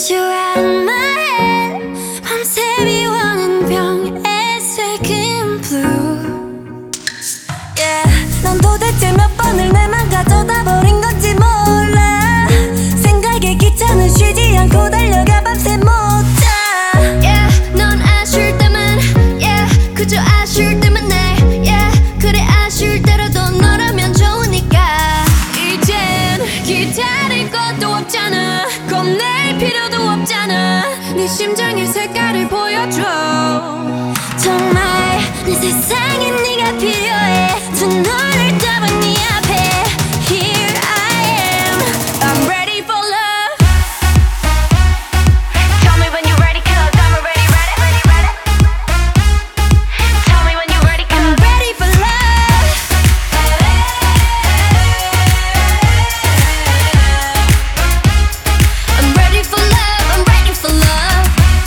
you out of my head. 밤새 비워낸 병에 새긴 blue. Yeah. 넌 도대체 몇 번을 내 맘 가져다 버린 건지 몰라. 생각에 기차는 쉬지 않고 달려가 밤새 못 자. Yeah. 넌 아쉬울 때만 yeah. 그저 아쉬울 때만 내 yeah. 그래 아쉬울 때라도 너라면 좋으니까. 이젠 기다릴 것도 없잖아. 겁낼 필요도 없잖아. 네 심장의 색깔을 보여줘. 정말 내 세상에 네가 필요해. 두 눈을 떠본 네 앞에 Here I am. I'm ready for love. Tell me when you're ready, 'cause I'm already ready. Tell me when you're ready, 'cause I'm ready for love. I'm ready for love. I'm ready for love.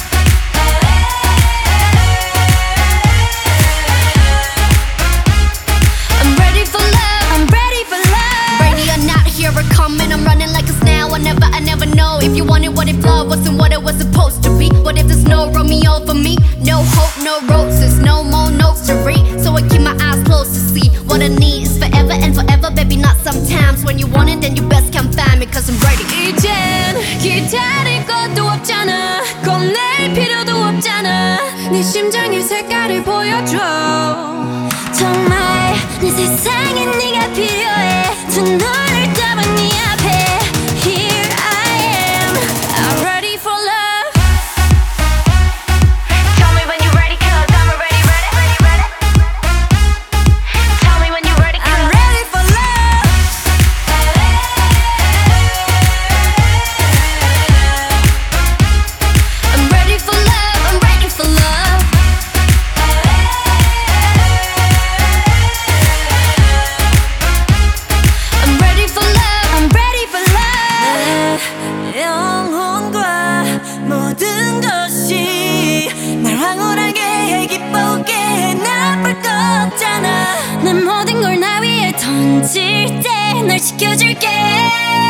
I'm ready for love. I'm ready for love. Ready or not, here I come and I'm running like a snail. I never know if you wanted what if love wasn't what it was supposed to be. What if there's no Romeo for me? No hope, no roses, no more notes to read. So I keep my eyes closed to see what I need is forever and forever, baby, not sometimes. When you want it, then you best come find me, 'cause I'm ready. 이젠 기다릴 것도 없잖아. 겁낼 필요도 없잖아. 네 심장의 색깔을 보여줘. 정말 내 세상에 네가 필요해. 두 눈을 떠본 네 앞에 Here I am. I'm ready for love. tell me when you're ready, 'cause I'm already ready. Tell me when you're ready, 'cause I'm ready for love. I'm ready for love. I'm ready for love. I'm ready for love. I'm ready for love. 내 영혼과 모든 것이 날 황홀하게 해 기쁘게 해 나쁠 거 없잖아. 난 모든 걸 나 위에 던질 때 널 지켜줄게.